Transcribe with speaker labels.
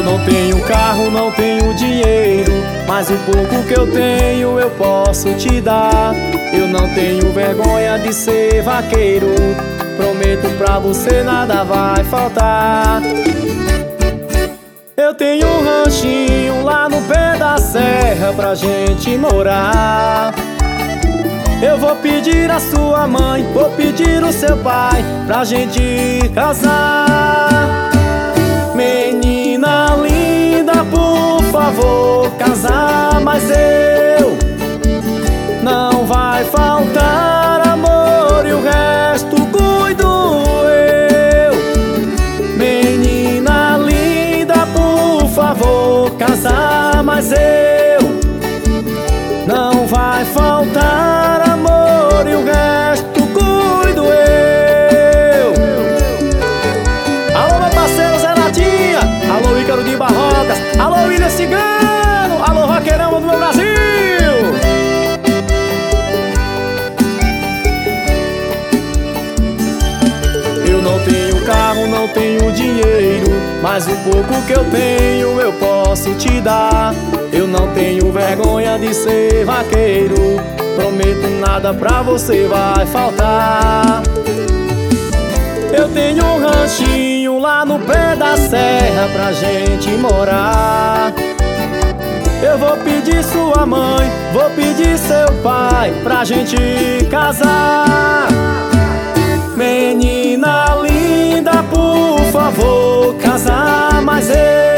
Speaker 1: não tenho carro, não tenho dinheiro, mas o pouco que eu tenho eu posso te dar. Eu não tenho vergonha de ser vaqueiro, prometo pra você nada vai faltar. Eu tenho um ranchinho lá no pé da serra pra gente morar. Eu vou pedir a sua mãe, vou pedir o seu pai pra gente casar. Menina linda, por favor, casar, mas não vai faltar amor e o resto cuido eu. Menina linda, por favor, casar, mas não vai faltar amor e o resto cuido eu. Alô, meu parceiro Zé Latinha, alô, Ícaro de Barrocas, alô, William Cigano, alô, roqueirão do meu Brasil. Eu não tenho carro, não tenho dinheiro, mas o pouco que eu tenho eu posso te dar. Eu não tenho vergonha de ser vaqueiro, prometo nada pra você vai faltar. Eu tenho um ranchinho lá no pé da serra pra gente morar. Eu vou pedir sua mãe, vou pedir seu pai pra gente casar. Menina linda, por favor, casar, mas